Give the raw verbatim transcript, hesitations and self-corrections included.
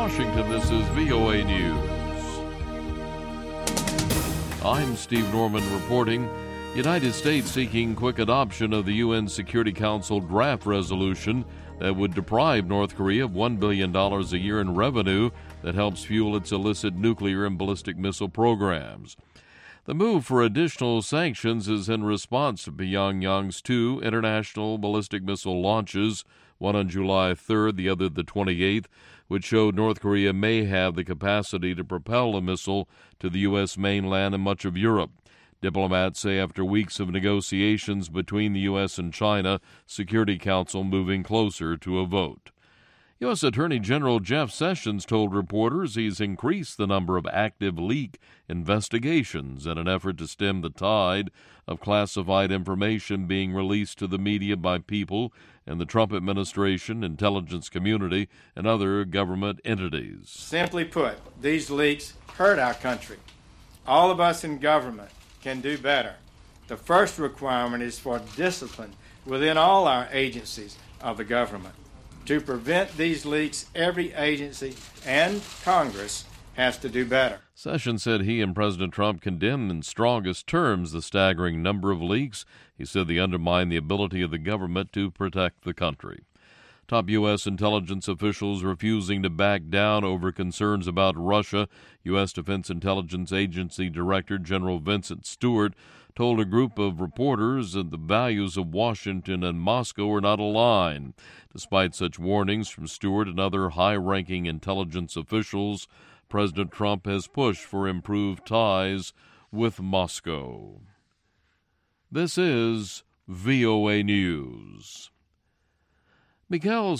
Washington, this is V O A News. I'm Steve Norman reporting. United States seeking quick adoption of the U N Security Council draft resolution that would deprive North Korea of one billion dollars a year in revenue that helps fuel its illicit nuclear and ballistic missile programs. The move for additional sanctions is in response to Pyongyang's two international ballistic missile launches, one on July third, the other the twenty-eighth, which showed North Korea may have the capacity to propel a missile to the U S mainland and much of Europe. Diplomats say after weeks of negotiations between the U S and China, Security Council moving closer to a vote. U S Attorney General Jeff Sessions told reporters he's increased the number of active leak investigations in an effort to stem the tide of classified information being released to the media by people in the Trump administration, intelligence community, and other government entities. Simply put, these leaks hurt our country. All of us in government can do better. The first requirement is for discipline within all our agencies of the government. To prevent these leaks, every agency and Congress has to do better. Sessions said he and President Trump condemned in strongest terms the staggering number of leaks. He said they undermine the ability of the government to protect the country. Top U S intelligence officials refusing to back down over concerns about Russia. U S Defense Intelligence Agency Director General Vincent Stewart told a group of reporters that the values of Washington and Moscow are not aligned. Despite such warnings from Stewart and other high-ranking intelligence officials, President Trump has pushed for improved ties with Moscow. This is V O A News. Mikhail